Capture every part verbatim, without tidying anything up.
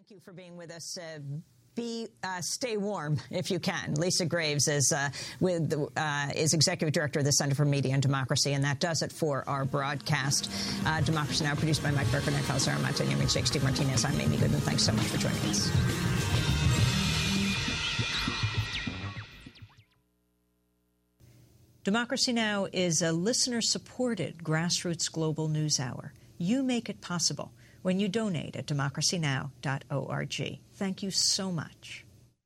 Thank you for being with us. Uh, be uh, stay warm if you can. Lisa Graves is uh, with uh, is executive director of the Center for Media and Democracy, and that does it for our broadcast. Uh, Democracy Now! Produced by Mike Burke and Sarah Martin, Yemi Shake, Steve Martinez. I'm Amy Goodman. Thanks so much for joining us. Democracy Now! Is a listener-supported grassroots global news hour. You make it possible when you donate at democracy now dot org. Thank you so much.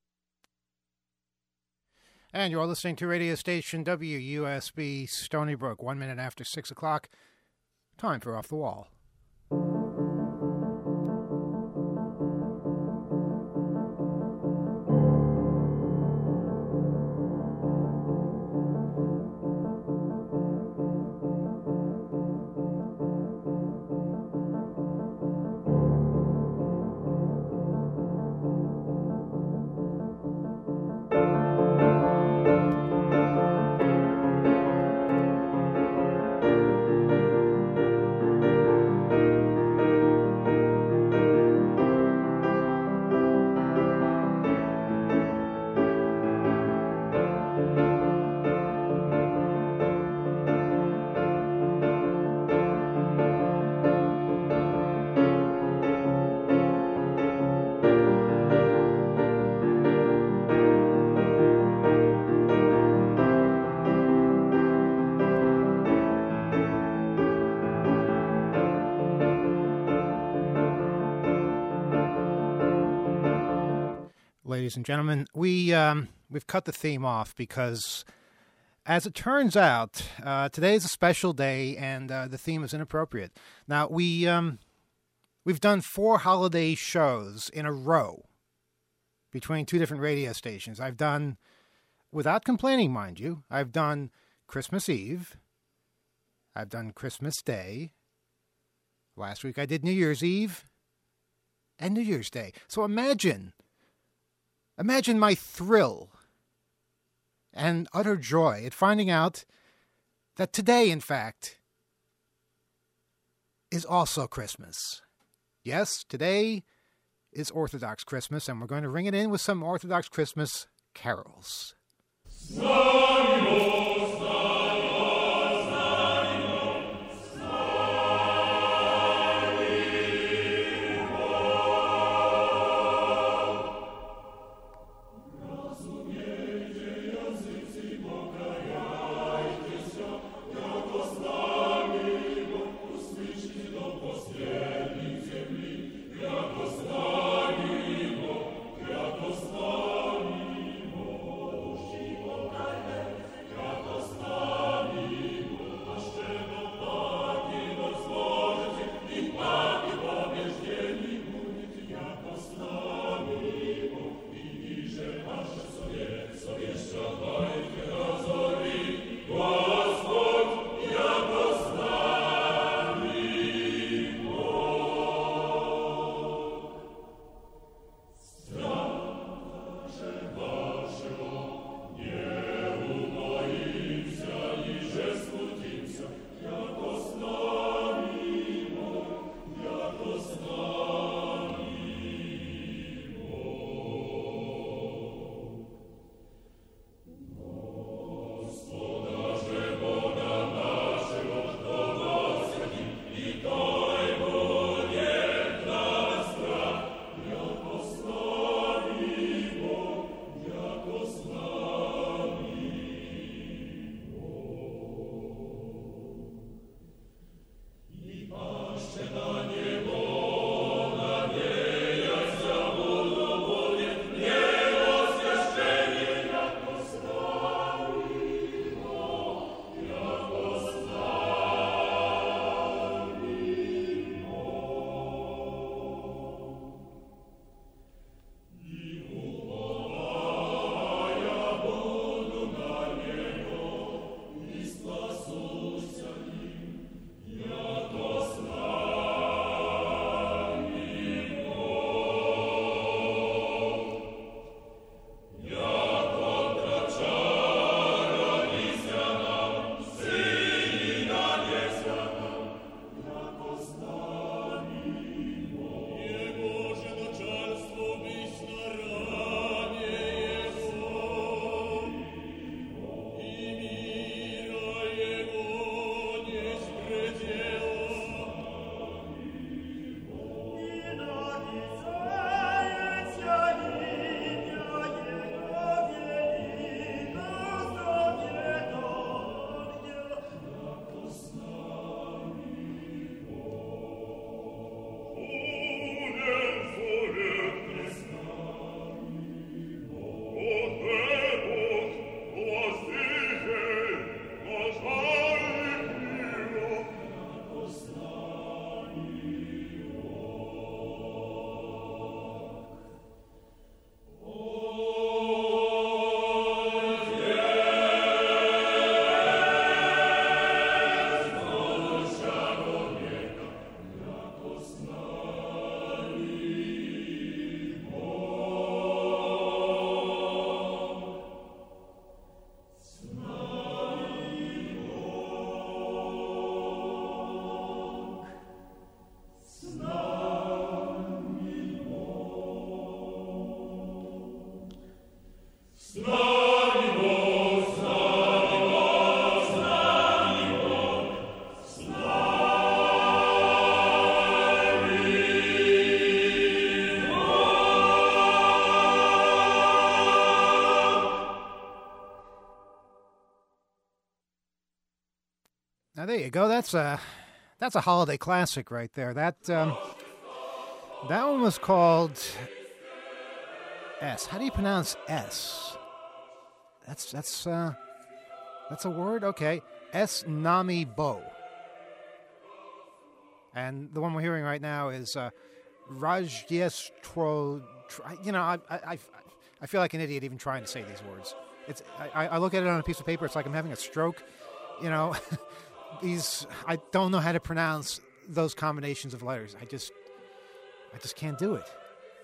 And you're listening to radio station W U S B Stony Brook. One minute after six o'clock. Time for Off the Wall. Ladies and gentlemen, we, um, we've cut the theme off because, as it turns out, uh, today is a special day and uh, the theme is inappropriate. Now, we, um, we've done four holiday shows in a row between two different radio stations. I've done, without complaining, mind you, I've done Christmas Eve. I've done Christmas Day. Last week I did New Year's Eve and New Year's Day. So imagine... Imagine my thrill and utter joy at finding out that today, in fact, is also Christmas. Yes, today is Orthodox Christmas, and we're going to ring it in with some Orthodox Christmas carols. there you go. That's a that's a holiday classic right there. That um, that one was called S. How do you pronounce S? That's that's uh, that's a word. Okay, S Nami Bo. And the one we're hearing right now is uh, Rajdiestro. You know, I, I I feel like an idiot even trying to say these words. It's I, I look at it on a piece of paper. It's like I'm having a stroke. You know, these I don't know how to pronounce those combinations of letters. I just I just can't do it.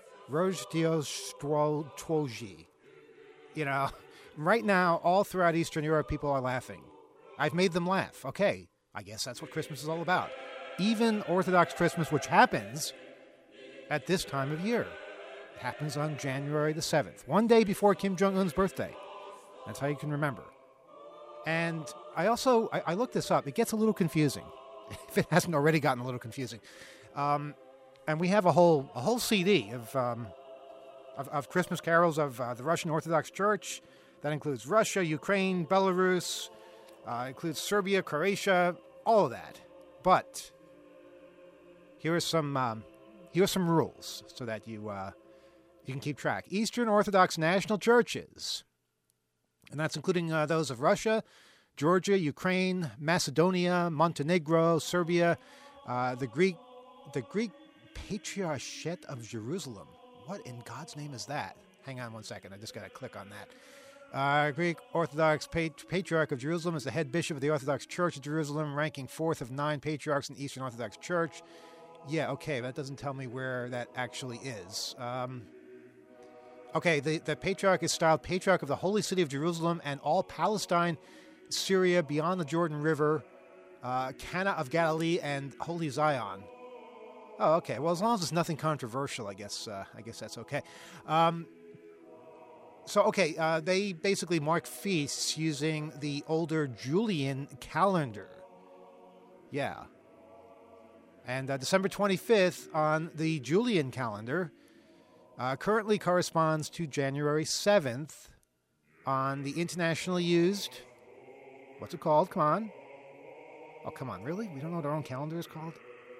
Rojdiestro. You know, right now, all throughout Eastern Europe, people are laughing. I've made them laugh. Okay, I guess that's what Christmas is all about. Even Orthodox Christmas, which happens at this time of year. It happens on January the seventh, one day before Kim Jong-un's birthday. That's how you can remember. And I also, I, I looked this up. It gets a little confusing, if it hasn't already gotten a little confusing. Um, and we have a whole a whole C D of um, of, of Christmas carols of uh, the Russian Orthodox Church. That includes Russia, Ukraine, Belarus, uh, includes Serbia, Croatia, all of that. But here are some um, here are some rules so that you uh, you can keep track. Eastern Orthodox national churches, and that's including uh, those of Russia, Georgia, Ukraine, Macedonia, Montenegro, Serbia, uh, the Greek the Greek Patriarchate of Jerusalem. What in God's name is that? Hang on one second. I just got to click on that. Uh, Greek Orthodox Pat- Patriarch of Jerusalem is the head bishop of the Orthodox Church of Jerusalem, ranking fourth of nine patriarchs in the Eastern Orthodox Church. Yeah, okay, that doesn't tell me where that actually is. Um, okay, the, the patriarch is styled Patriarch of the Holy City of Jerusalem and all Palestine, Syria, beyond the Jordan River, uh, Cana of Galilee, and Holy Zion. Oh, okay. Well, as long as it's nothing controversial, I guess uh, I guess that's okay. Um, so, okay, uh, they basically mark feasts using the older Julian calendar. Yeah. And uh, December twenty-fifth on the Julian calendar uh, currently corresponds to January seventh on the internationally used, what's it called? Come on. Oh, come on. Really? We don't know what our own calendar is called?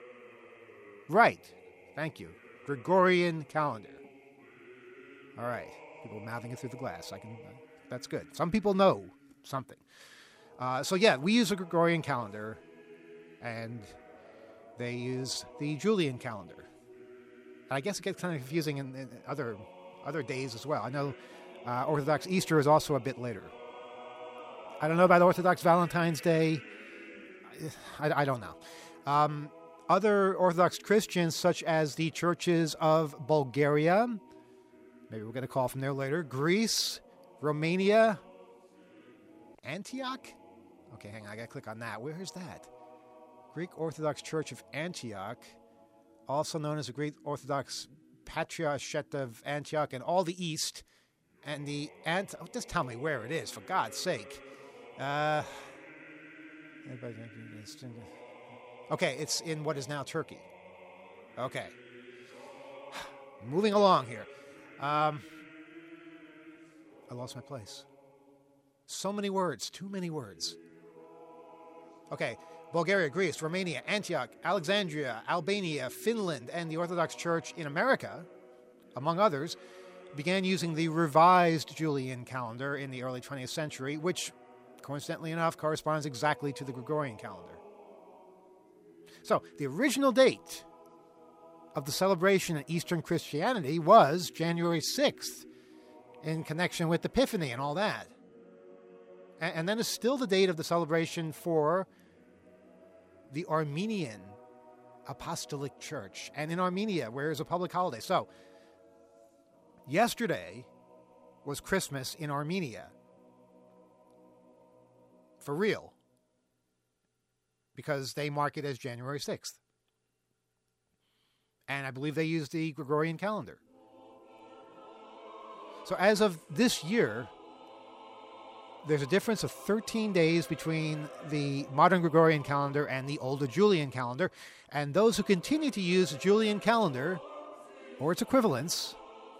Right. Thank you. Gregorian calendar. All right. People mouthing it through the glass. I can. Uh, that's good. Some people know something. Uh, so, yeah, we use a Gregorian calendar, and they use the Julian calendar. I guess it gets kind of confusing in, in other other days as well. I know uh, Orthodox Easter is also a bit later. I don't know about Orthodox Valentine's Day. I, I don't know. Um, other Orthodox Christians, such as the churches of Bulgaria, maybe we'll get a call from there later, Greece, Romania, Antioch? Okay, hang on, I gotta click on that. Where is that? Greek Orthodox Church of Antioch, also known as the Greek Orthodox Patriarchate of Antioch, and all the East, and the Ant. Oh, just tell me where it is, for God's sake. Uh, okay, it's in what is now Turkey. Okay. Moving along here. Um, I lost my place. So many words, too many words. Okay, Bulgaria, Greece, Romania, Antioch, Alexandria, Albania, Finland, and the Orthodox Church in America, among others, began using the revised Julian calendar in the early twentieth century, which, coincidentally enough, corresponds exactly to the Gregorian calendar. So, the original date of the celebration in Eastern Christianity was January sixth, in connection with Epiphany and all that. And, and then it's still the date of the celebration for the Armenian Apostolic Church, and in Armenia, where is a public holiday. So, yesterday was Christmas in Armenia. For real. Because they mark it as January sixth. And I believe they use the Gregorian calendar. So as of this year, there's a difference of thirteen days between the modern Gregorian calendar and the older Julian calendar. And those who continue to use the Julian calendar, or its equivalents,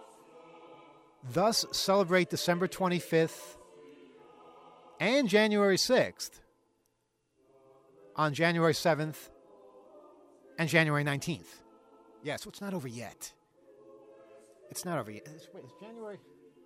thus celebrate December twenty-fifth and January sixth on January seventh and January nineteenth. Yeah, so it's not over yet. It's not over yet. It's, wait, it's January...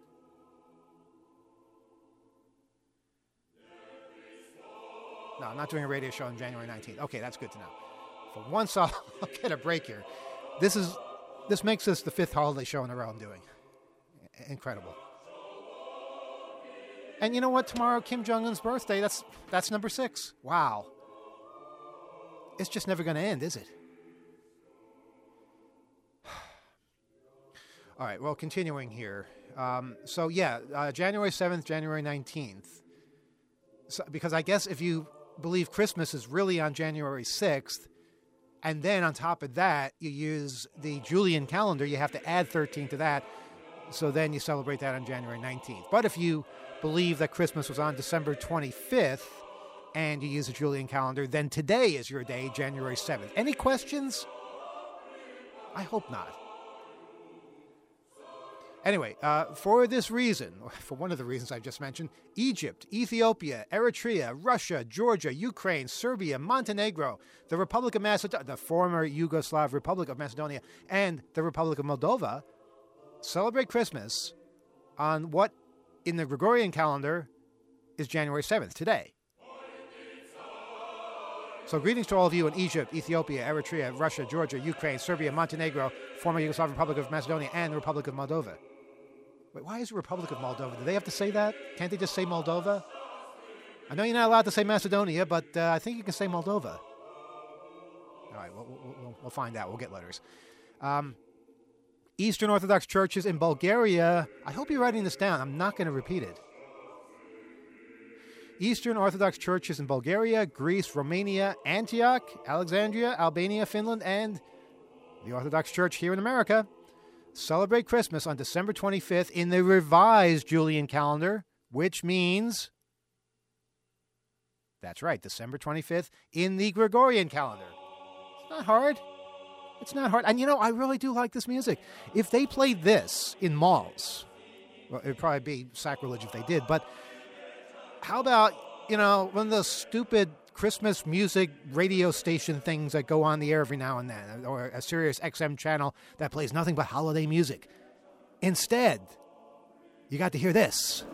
No, I'm not doing a radio show on January nineteenth. Okay, that's good to know. For once, I'll, I'll get a break here. This is this makes this the fifth holiday show in a row I'm doing. Incredible. And you know what? Tomorrow, Kim Jong-un's birthday. That's that's number six. Wow. It's just never going to end, is it? All right. Well, continuing here. Um, so yeah, uh, January seventh, January nineteenth. So, because I guess if you believe Christmas is really on January sixth, and then on top of that, you use the Julian calendar, you have to add thirteen to that, so then you celebrate that on January nineteenth. But if you believe that Christmas was on December twenty-fifth, and you use a Julian calendar, then today is your day, January seventh. Any questions? I hope not. Anyway, uh, for this reason, for one of the reasons I just mentioned, Egypt, Ethiopia, Eritrea, Russia, Georgia, Ukraine, Serbia, Montenegro, the Republic of Macedonia, the former Yugoslav Republic of Macedonia, and the Republic of Moldova celebrate Christmas on what in the Gregorian calendar is January seventh, today. So greetings to all of you in Egypt, Ethiopia, Eritrea, Russia, Georgia, Ukraine, Serbia, Montenegro, former Yugoslav Republic of Macedonia, and the Republic of Moldova. Wait, why is the Republic of Moldova? Do they have to say that? Can't they just say Moldova? I know you're not allowed to say Macedonia, but uh, I think you can say Moldova. All right, we'll, we'll, we'll find out. We'll get letters. Um, Eastern Orthodox churches in Bulgaria. I hope you're writing this down. I'm not going to repeat it. Eastern Orthodox churches in Bulgaria, Greece, Romania, Antioch, Alexandria, Albania, Finland, and the Orthodox Church here in America celebrate Christmas on December twenty-fifth in the revised Julian calendar, which means, that's right, December twenty-fifth in the Gregorian calendar. It's not hard. It's not hard. And you know, I really do like this music. If they played this in malls, well, it would probably be sacrilege if they did, but how about, you know, one of those stupid Christmas music radio station things that go on the air every now and then, or a Sirius X M channel that plays nothing but holiday music. Instead, you got to hear this.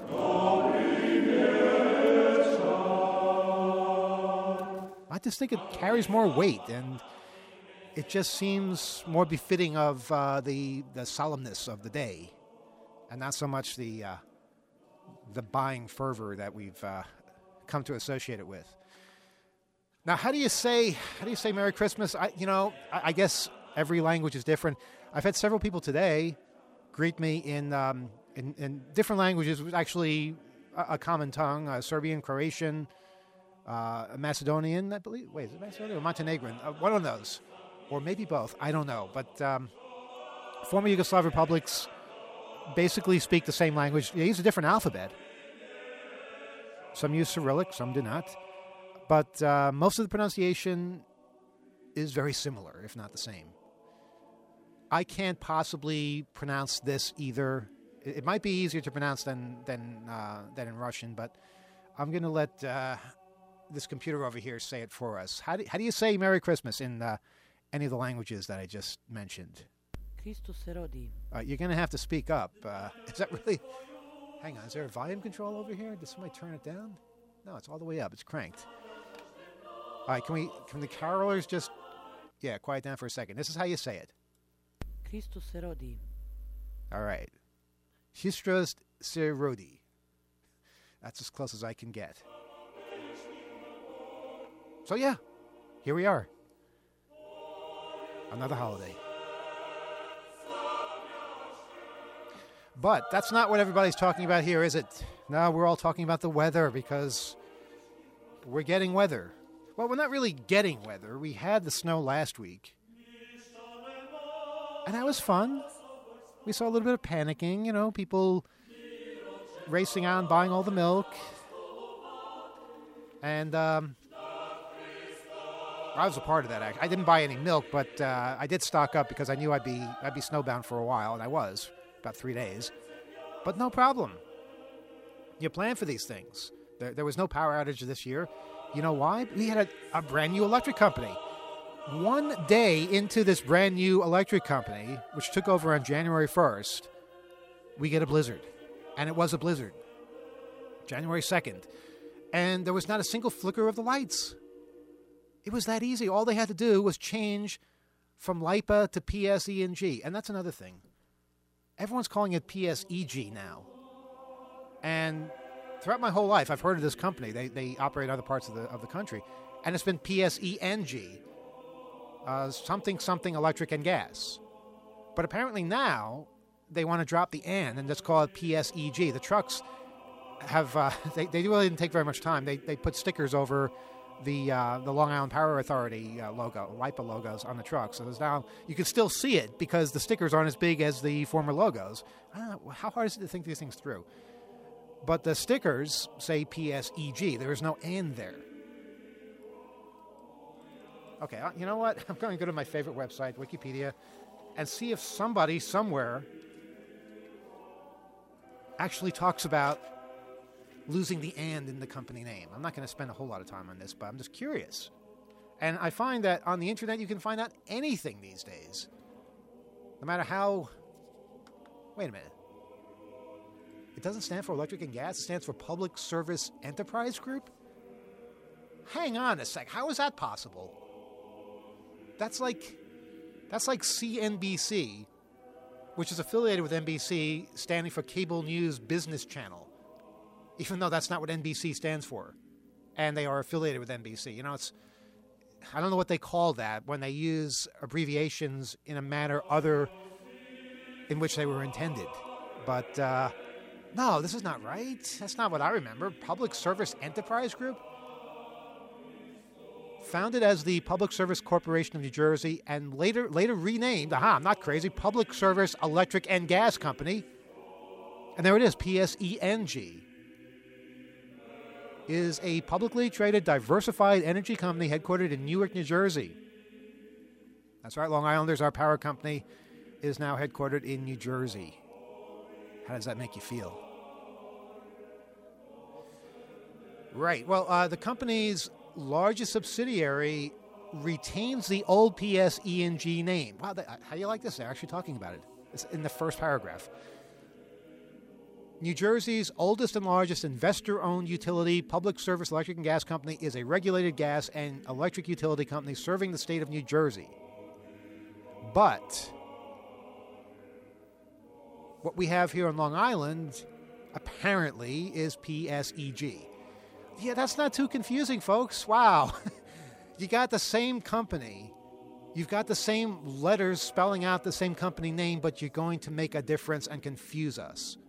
I just think it carries more weight, and it just seems more befitting of uh, the the solemnness of the day, and not so much the uh, the buying fervor that we've uh, come to associate it with. Now, how do you say how do you say Merry Christmas? I, you know, I, I guess every language is different. I've had several people today greet me in um, in, in different languages, which actually a, a common tongue: uh, Serbian, Croatian, uh, Macedonian. I believe. Wait, is it Macedonian or Montenegrin? Uh, one of those, or maybe both. I don't know. But um, former Yugoslav republics basically speak the same language. They use a different alphabet. Some use Cyrillic, some do not. But uh, most of the pronunciation is very similar, if not the same. I can't possibly pronounce this either. It, it might be easier to pronounce than than uh, than in Russian, but I'm going to let uh, this computer over here say it for us. How do, how do you say Merry Christmas in uh, any of the languages that I just mentioned? Christus se rodi. Uh, you're going to have to speak up. Uh, is that really... Hang on, is there a volume control over here? Did somebody turn it down? No, it's all the way up. It's cranked. All right, can we? Can the carolers just... Yeah, quiet down for a second. This is how you say it. Christus se rodi. All right. Christus se rodi. That's as close as I can get. So yeah, here we are. Another holiday. But that's not what everybody's talking about here, is it? No, we're all talking about the weather because we're getting weather. Well, we're not really getting weather. We had the snow last week. And that was fun. We saw a little bit of panicking, you know, people racing on, buying all the milk. And um, I was a part of that, actually. I didn't buy any milk, but uh, I did stock up because I knew I'd be I'd be snowbound for a while, and I was. About three days. But no problem. You plan for these things. There, there was no power outage this year. You know why? We had a, a brand new electric company. One day into this brand new electric company, which took over on January first, we get a blizzard. And it was a blizzard. January second. And there was not a single flicker of the lights. It was that easy. All they had to do was change from LIPA to P S E N G. And that's another thing. Everyone's calling it P S E G now. And throughout my whole life, I've heard of this company. They they operate other parts of the of the country. And it's been P S E N G. Uh, something, something electric and gas. But apparently now they want to drop the "and" and just call it P S E G. The trucks have, uh, they, they really didn't take very much time. They they put stickers over the uh, the Long Island Power Authority uh, logo, LIPA logos on the truck. So there's now, you can still see it because the stickers aren't as big as the former logos. I don't know, how hard is it to think these things through? But the stickers say P S E G. There is no "and" there. Okay, you know what? I'm going to go to my favorite website, Wikipedia, and see if somebody somewhere actually talks about losing the "and" in the company name. I'm not going to spend a whole lot of time on this, but I'm just curious. And I find that on the internet you can find out anything these days. No matter how... Wait a minute. It doesn't stand for electric and gas. It stands for Public Service Enterprise Group? Hang on a sec. How is that possible? That's like... That's like C N B C, which is affiliated with N B C, standing for Cable News Business Channel. Even though that's not what N B C stands for. And they are affiliated with N B C. You know, it's... I don't know what they call that when they use abbreviations in a manner other in which they were intended. But, uh... no, this is not right. That's not what I remember. Public Service Enterprise Group? Founded as the Public Service Corporation of New Jersey and later later renamed, aha, I'm not crazy, Public Service Electric and Gas Company. And there it is, P S E N G. Is a publicly traded diversified energy company headquartered in Newark, New Jersey. That's right, Long Islanders, our power company is now headquartered in New Jersey. How does that make you feel? Right. Well, uh, the company's largest subsidiary retains the old P S E N G name. Wow, they, how do you like this? They're actually talking about it. It's in the first paragraph. New Jersey's oldest and largest investor-owned utility, Public Service Electric and Gas Company, is a regulated gas and electric utility company serving the state of New Jersey. But what we have here on Long Island, apparently, is P S E G. Yeah, that's not too confusing, folks. Wow. You got the same company. You've got the same letters spelling out the same company name, but you're going to make a difference and confuse us.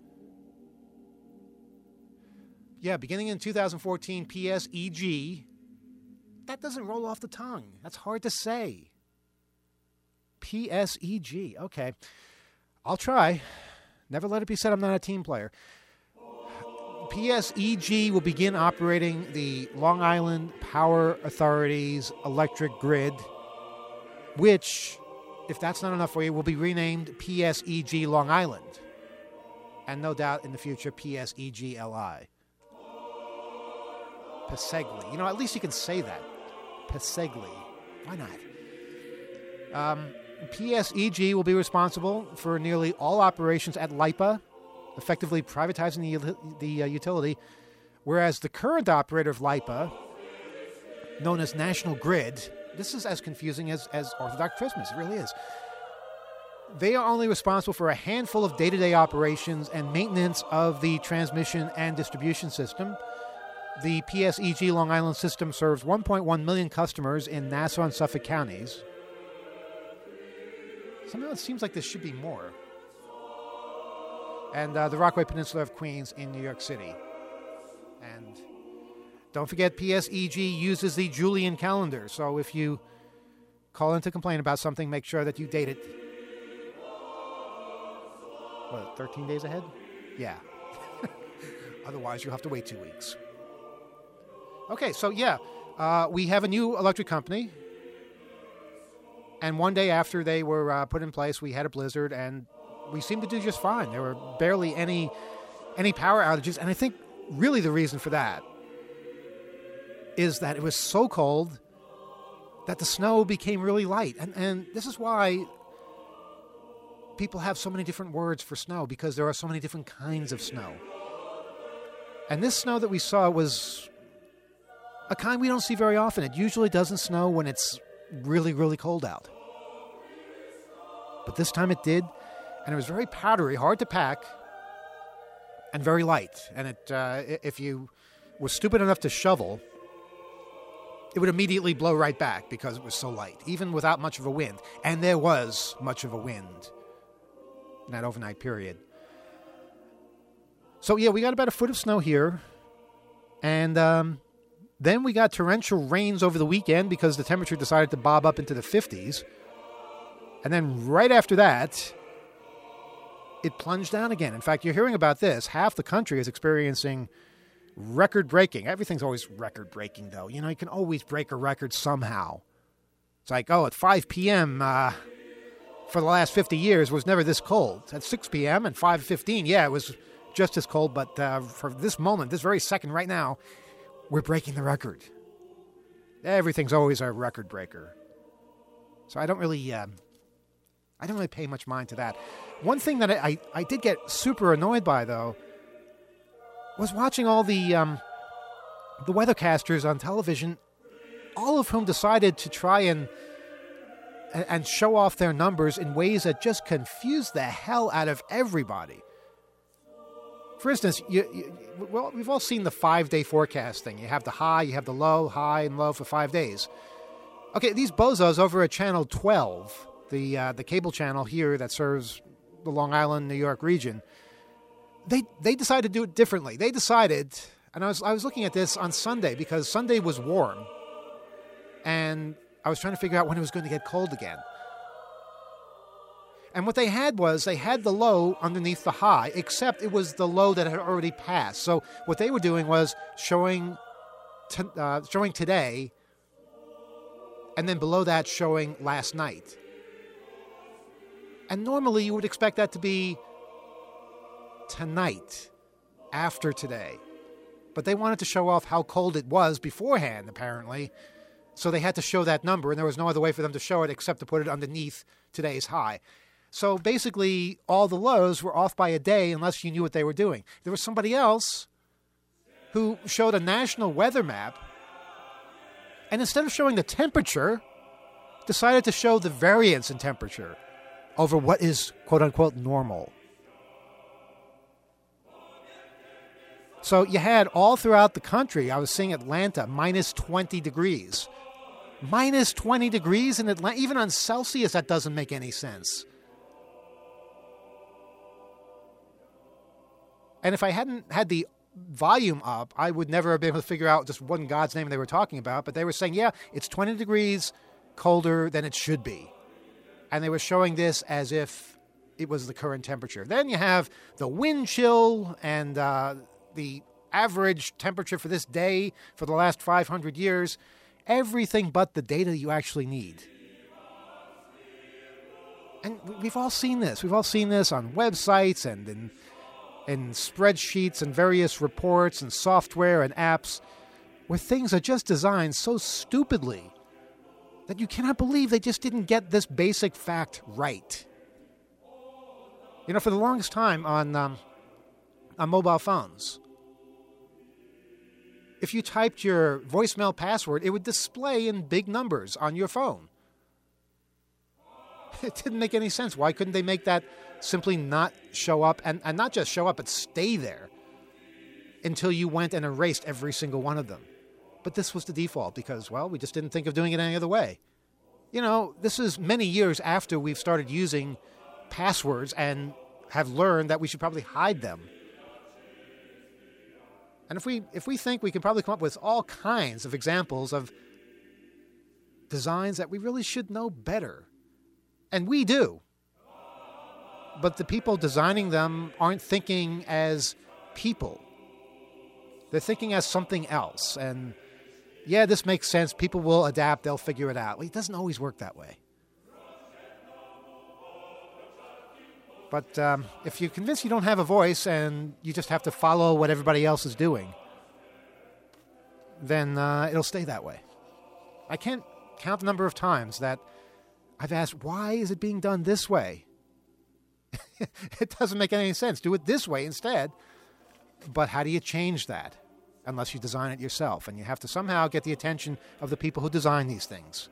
Yeah, beginning in two thousand fourteen, P S E G. That doesn't roll off the tongue. That's hard to say. P S E G. Okay. I'll try. Never let it be said I'm not a team player. P S E G will begin operating the Long Island Power Authority's electric grid, which, if that's not enough for you, will be renamed P S E G Long Island. And no doubt in the future, P S E G L I. Pesegli. You know, at least you can say that. Pesegli. Why not? Um, P S E G will be responsible for nearly all operations at LIPA, effectively privatizing the, the uh, utility, whereas the current operator of LIPA, known as National Grid, this is as confusing as, as Orthodox Christmas. It really is. They are only responsible for a handful of day-to-day operations and maintenance of the transmission and distribution system. The P S E G Long Island system serves one point one million customers in Nassau and Suffolk counties. Somehow it seems like there should be more. And uh, the Rockaway Peninsula of Queens in New York City. And don't forget, P S E G uses the Julian calendar. So if you call in to complain about something, make sure that you date it. What, thirteen days ahead? Yeah. Otherwise, you'll have to wait two weeks. Okay, so yeah, uh, we have a new electric company. And one day after they were uh, put in place, we had a blizzard, and we seemed to do just fine. There were barely any any power outages, and I think really the reason for that is that it was so cold that the snow became really light. And, and this is why people have so many different words for snow, because there are so many different kinds of snow. And this snow that we saw was a kind we don't see very often. It usually doesn't snow when it's really, really cold out. But this time it did, and it was very powdery, hard to pack, and very light. And it, uh, if you were stupid enough to shovel, it would immediately blow right back because it was so light, even without much of a wind. And there was much of a wind in that overnight period. So, yeah, we got about a foot of snow here. And um, then we got torrential rains over the weekend because the temperature decided to bob up into the fifties. And then right after that, it plunged down again. In fact, you're hearing about this. Half the country is experiencing record-breaking. Everything's always record-breaking, though. You know, you can always break a record somehow. It's like, oh, at five p.m. Uh, for the last fifty years was never this cold. At six p.m. and five fifteen, yeah, it was just as cold. But uh, for this moment, this very second right now, we're breaking the record. Everything's always a record breaker. So I don't really, uh, I don't really pay much mind to that. One thing that I, I, I did get super annoyed by, though, was watching all the um, the weathercasters on television, all of whom decided to try and and show off their numbers in ways that just confused the hell out of everybody. For instance, you, you, well, we've all seen the five-day forecast thing. You have the high, you have the low, high, and low for five days. Okay, these bozos over at Channel twelve, the uh, the cable channel here that serves the Long Island, New York region, They they decided to do it differently. They decided, and I was I was looking at this on Sunday because Sunday was warm, and I was trying to figure out when it was going to get cold again. And what they had was they had the low underneath the high, except it was the low that had already passed. So what they were doing was showing t- uh, showing today, and then below that showing last night. And normally you would expect that to be tonight, after today. But they wanted to show off how cold it was beforehand, apparently. So they had to show that number, and there was no other way for them to show it except to put it underneath today's high. So basically, all the lows were off by a day unless you knew what they were doing. There was somebody else who showed a national weather map, and instead of showing the temperature, decided to show the variance in temperature over what is, quote-unquote, normal. So you had all throughout the country, I was seeing Atlanta, minus twenty degrees. Minus twenty degrees in Atlanta. Even on Celsius, that doesn't make any sense. And if I hadn't had the volume up, I would never have been able to figure out just what in God's name they were talking about. But they were saying, yeah, it's twenty degrees colder than it should be. And they were showing this as if it was the current temperature. Then you have the wind chill and uh, the average temperature for this day for the last five hundred years. Everything but the data you actually need. And we've all seen this. We've all seen this on websites and in, in spreadsheets and various reports and software and apps where things are just designed so stupidly that you cannot believe they just didn't get this basic fact right. You know, for the longest time on um, on mobile phones, if you typed your voicemail password, it would display in big numbers on your phone. It didn't make any sense. Why couldn't they make that simply not show up, and, and not just show up, but stay there until you went and erased every single one of them? But this was the default because, well, we just didn't think of doing it any other way. You know, this is many years after we've started using passwords and have learned that we should probably hide them. And if we if we think we can probably come up with all kinds of examples of designs that we really should know better. And we do. But the people designing them aren't thinking as people. They're thinking as something else. And yeah, this makes sense. People will adapt. They'll figure it out. Well, it doesn't always work that way. But um, if you're convinced you don't have a voice and you just have to follow what everybody else is doing, then uh, it'll stay that way. I can't count the number of times that I've asked, why is it being done this way? It doesn't make any sense. Do it this way instead. But how do you change that? Unless you design it yourself. And you have to somehow get the attention of the people who design these things.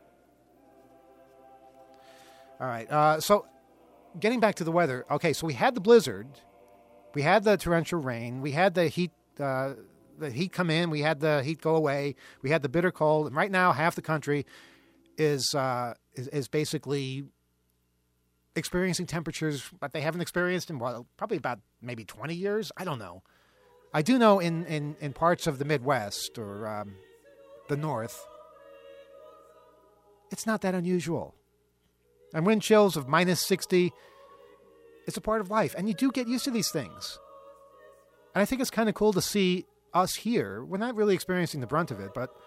All right. Uh, so getting back to the weather. Okay, so we had the blizzard. We had the torrential rain. We had the heat uh, the heat come in. We had the heat go away. We had the bitter cold. And right now, half the country is uh, is, is basically experiencing temperatures that they haven't experienced in, well, probably about maybe twenty years. I don't know. I do know in, in, in parts of the Midwest or um, the North, it's not that unusual. And wind chills of minus sixty, it's a part of life. And you do get used to these things. And I think it's kind of cool to see us here. We're not really experiencing the brunt of it, but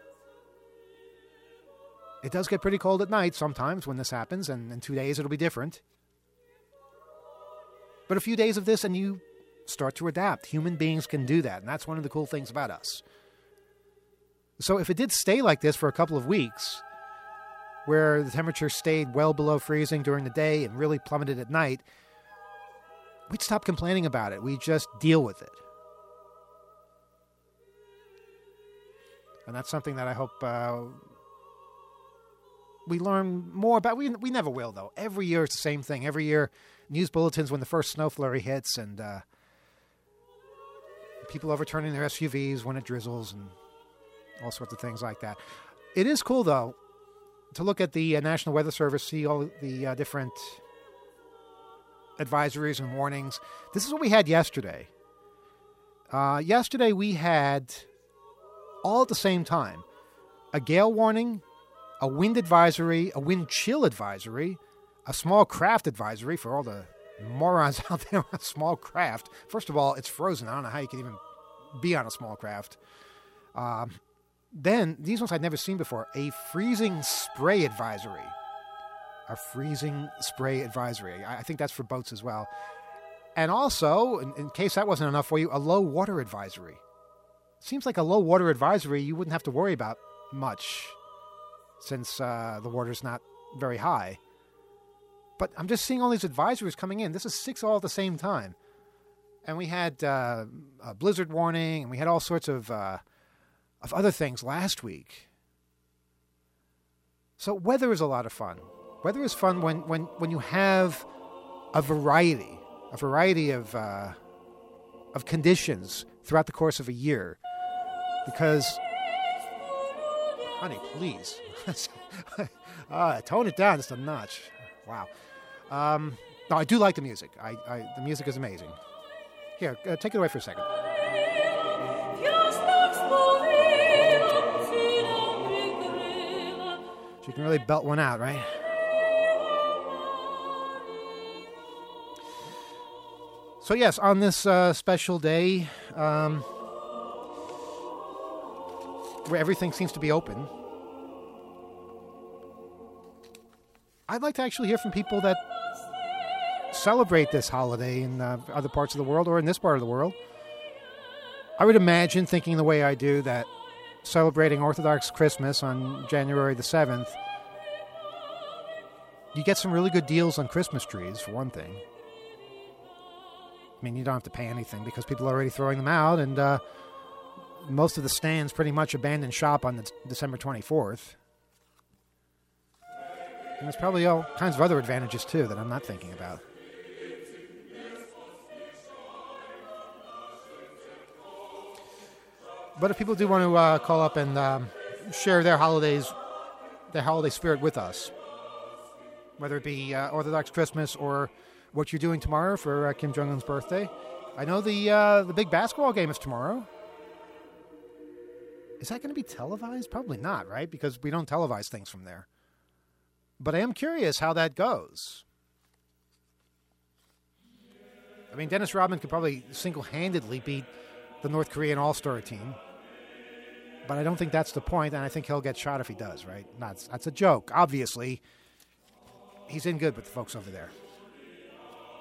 it does get pretty cold at night sometimes when this happens, and in two days it'll be different. But a few days of this and you start to adapt. Human beings can do that, and that's one of the cool things about us. So if it did stay like this for a couple of weeks, where the temperature stayed well below freezing during the day and really plummeted at night, we'd stop complaining about it. We'd just deal with it. And that's something that I hope uh, we learn more about. We we never will, though. Every year it's the same thing. Every year, news bulletins when the first snow flurry hits, and uh, people overturning their S U Vs when it drizzles, and all sorts of things like that. It is cool, though, to look at the uh, National Weather Service, see all the uh, different advisories and warnings. This is what we had yesterday. Uh, yesterday we had, all at the same time, a gale warning, a wind advisory, a wind chill advisory, a small craft advisory for all the morons out there on a small craft. First of all, it's frozen. I don't know how you can even be on a small craft. Um, then, these ones I'd never seen before, a freezing spray advisory. A freezing spray advisory. I, I think that's for boats as well. And also, in, in case that wasn't enough for you, a low water advisory. Seems like a low water advisory you wouldn't have to worry about much, since uh, the water's not very high. But I'm just seeing all these advisories coming in. This is six all at the same time. And we had uh, a blizzard warning, and we had all sorts of uh, of other things last week. So weather is a lot of fun. Weather is fun when, when, when you have a variety, a variety of uh, of conditions throughout the course of a year. Because, honey, please. uh, tone it down just a notch. Wow. Um, no, I do like the music. I, I the music is amazing. Here, uh, take it away for a second. She can really belt one out, right? So yes, on this uh, special day, um, where everything seems to be open, I'd like to actually hear from people that celebrate this holiday in uh, other parts of the world or in this part of the world. I would imagine, thinking the way I do, that celebrating Orthodox Christmas on January the seventh, you get some really good deals on Christmas trees, for one thing. I mean, you don't have to pay anything because people are already throwing them out, and uh, most of the stands pretty much abandon shop on the December twenty-fourth. And there's probably all kinds of other advantages, too, that I'm not thinking about. But if people do want to uh, call up and um, share their holidays, their holiday spirit with us, whether it be uh, Orthodox Christmas or what you're doing tomorrow for uh, Kim Jong-un's birthday. I know the uh, the big basketball game is tomorrow. Is that going to be televised? Probably not, right? Because we don't televise things from there. But I am curious how that goes. I mean, Dennis Rodman could probably single-handedly beat the North Korean All-Star team. But I don't think that's the point, and I think he'll get shot if he does, right? That's, that's a joke. Obviously, he's in good with the folks over there.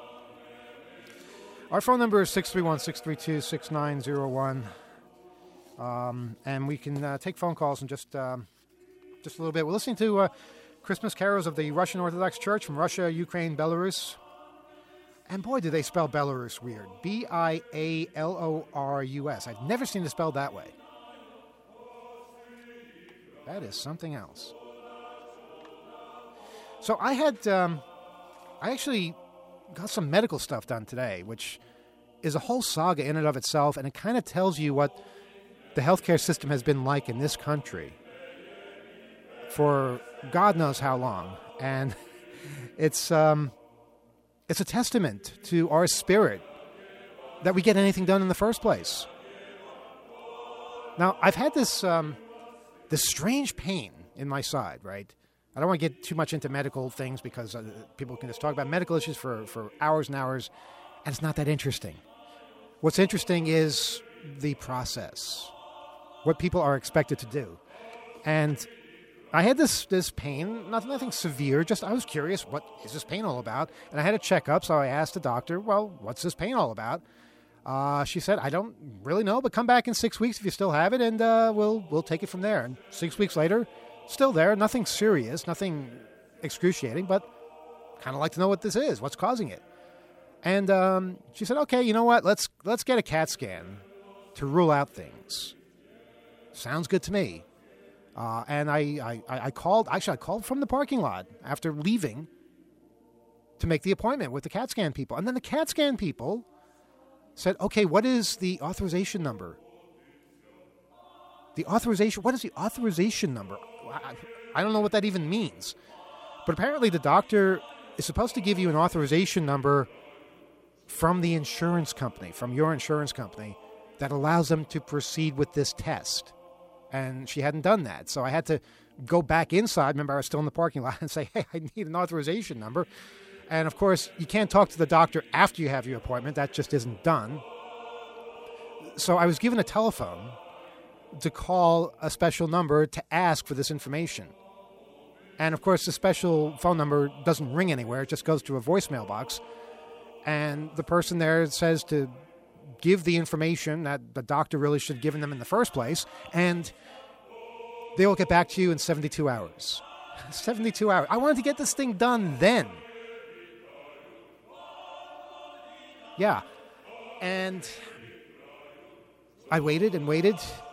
Our phone number is six three one, six three two, six nine zero one. Um, and we can uh, take phone calls in just, um, just a little bit. We're listening to uh, Christmas carols of the Russian Orthodox Church from Russia, Ukraine, Belarus. And boy, do they spell Belarus weird. B I A L O R U S. I've never seen it spelled that way. That is something else. So I had, um, I actually got some medical stuff done today, which is a whole saga in and of itself, and it kind of tells you what the healthcare system has been like in this country for God knows how long. And it's um, it's a testament to our spirit that we get anything done in the first place. Now, I've had this um, this strange pain in my side, right? I don't want to get too much into medical things because uh, people can just talk about medical issues for, for hours and hours, and it's not that interesting. What's interesting is the process, what people are expected to do. And I had this this pain, nothing, nothing severe, just I was curious, what is this pain all about? And I had a checkup, so I asked the doctor, well, what's this pain all about? Uh, she said, I don't really know, but come back in six weeks if you still have it, and uh, we'll we'll take it from there. And six weeks later, still there, nothing serious, nothing excruciating, but kind of like to know what this is, what's causing it. And um, she said, okay, you know what, let's let's get a CAT scan to rule out things. Sounds good to me. Uh, and I, I, I called, actually I called from the parking lot after leaving to make the appointment with the CAT scan people. And then the CAT scan people said, okay, what is the authorization number? The authorization, what is the authorization number? I, I don't know what that even means. But apparently the doctor is supposed to give you an authorization number from the insurance company, from your insurance company, that allows them to proceed with this test. And she hadn't done that. So I had to go back inside. Remember, I was still in the parking lot and say, hey, I need an authorization number. And, of course, you can't talk to the doctor after you have your appointment. That just isn't done. So I was given a telephone to call a special number to ask for this information. And, of course, the special phone number doesn't ring anywhere. It just goes to a voicemail box. And the person there says to give the information that the doctor really should have given them in the first place, and they will get back to you in seventy-two hours. seventy-two hours. I wanted to get this thing done then. Yeah. And I waited and waited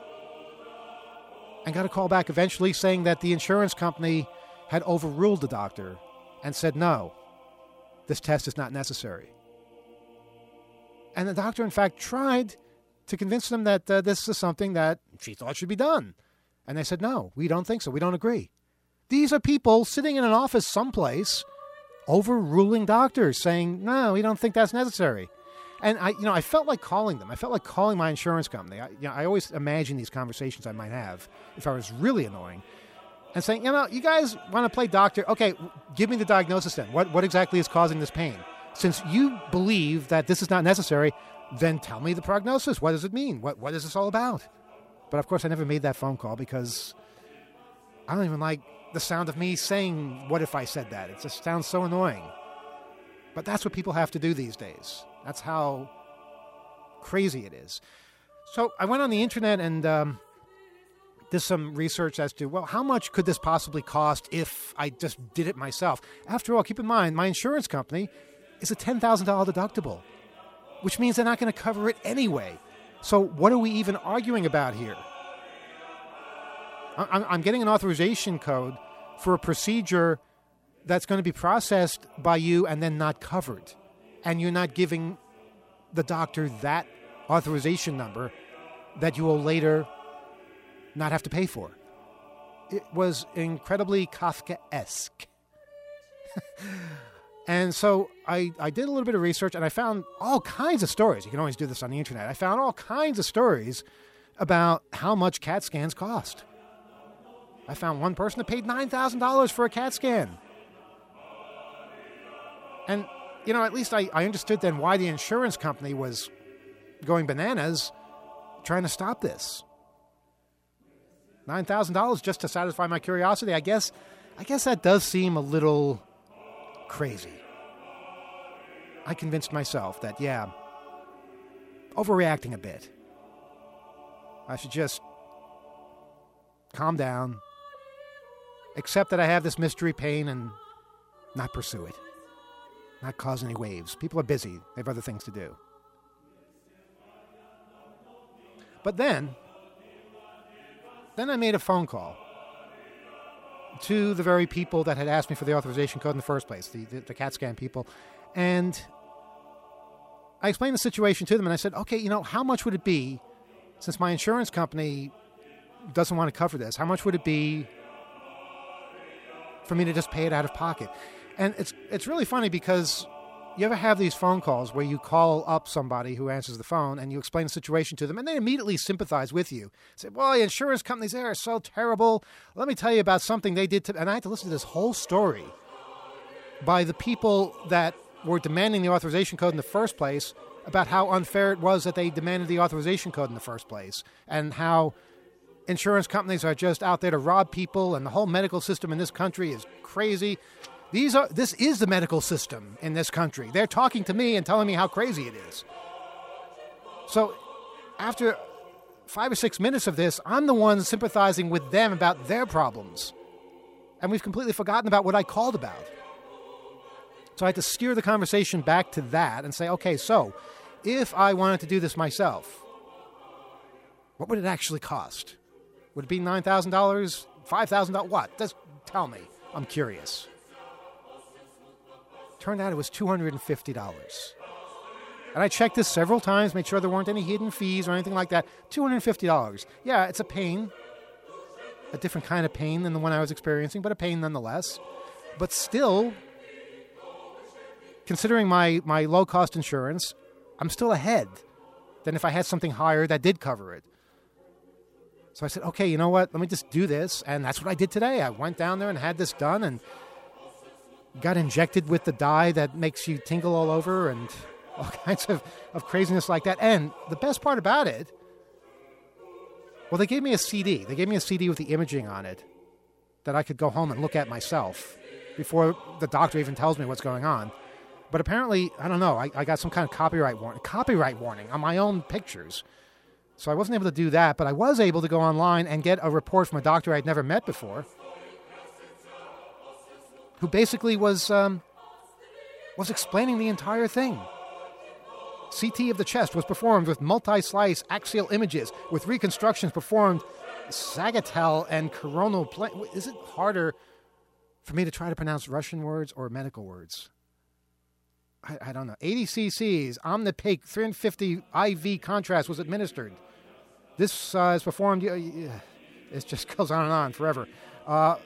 and got a call back eventually saying that the insurance company had overruled the doctor and said, no, this test is not necessary. And the doctor, in fact, tried to convince them that uh, this is something that she thought should be done. And they said, no, we don't think so. We don't agree. These are people sitting in an office someplace overruling doctors saying, no, we don't think that's necessary. And I, you know, I felt like calling them. I felt like calling my insurance company. I, you know, I always imagine these conversations I might have if I was really annoying and saying, you know, you guys want to play doctor? Okay, give me the diagnosis then. What, what exactly is causing this pain? Since you believe that this is not necessary, then tell me the prognosis. What does it mean? What What is this all about? But, of course, I never made that phone call because I don't even like the sound of me saying, what if I said that? It just sounds so annoying. But that's what people have to do these days. That's how crazy it is. So I went on the internet and um, did some research as to, well, how much could this possibly cost if I just did it myself? After all, keep in mind, my insurance company is a ten thousand dollars deductible, which means they're not going to cover it anyway. So what are we even arguing about here? I'm getting an authorization code for a procedure that's going to be processed by you and then not covered. And you're not giving the doctor that authorization number that you will later not have to pay for. It was incredibly Kafkaesque. And so I, I did a little bit of research, and I found all kinds of stories. You can always do this on the internet. I found all kinds of stories about how much CAT scans cost. I found one person that paid nine thousand dollars for a CAT scan. And, you know, at least I, I understood then why the insurance company was going bananas trying to stop this. nine thousand dollars just to satisfy my curiosity. I guess, I guess that does seem a little crazy. I convinced myself that, yeah, overreacting a bit. I should just calm down, accept that I have this mystery pain, and not pursue it. Not cause any waves. People are busy. They have other things to do. But then, then I made a phone call to the very people that had asked me for the authorization code in the first place, the, the, the CAT scan people. And I explained the situation to them, and I said, okay, you know, how much would it be, since my insurance company doesn't want to cover this, how much would it be for me to just pay it out of pocket? And it's it's really funny because you ever have these phone calls where you call up somebody who answers the phone and you explain the situation to them and they immediately sympathize with you. Say, well, the insurance companies there are so terrible. Let me tell you about something they did to... And I had to listen to this whole story by the people that were demanding the authorization code in the first place about how unfair it was that they demanded the authorization code in the first place and how insurance companies are just out there to rob people and the whole medical system in this country is crazy. These are. This is the medical system in this country. They're talking to me and telling me how crazy it is. So after five or six minutes of this, I'm the one sympathizing with them about their problems. And we've completely forgotten about what I called about. So I had to steer the conversation back to that and say, okay, so if I wanted to do this myself, what would it actually cost? Would it be nine thousand dollars, five thousand dollars? What? Just tell me. I'm curious. Turned out it was two hundred fifty dollars. And I checked this several times, made sure there weren't any hidden fees or anything like that. two hundred fifty dollars. Yeah, it's a pain. A different kind of pain than the one I was experiencing, but a pain nonetheless. But still, considering my, my low-cost insurance, I'm still ahead than if I had something higher that did cover it. So I said, okay, you know what? Let me just do this. And that's what I did today. I went down there and had this done and got injected with the dye that makes you tingle all over and all kinds of, of craziness like that. And the best part about it, well, they gave me a C D. They gave me a C D with the imaging on it that I could go home and look at myself before the doctor even tells me what's going on. But apparently, I don't know, I, I got some kind of copyright warning, copyright warning on my own pictures. So I wasn't able to do that, but I was able to go online and get a report from a doctor I'd never met before, who basically was um, was explaining the entire thing. C T of the chest was performed with multi-slice axial images, with reconstructions performed sagittal and coronal plane. Is it harder for me to try to pronounce Russian words or medical words? I, I don't know. eighty cc's Omnipaque three hundred fifty I V contrast was administered. This uh, is performed. Uh, it just goes on and on forever. Uh,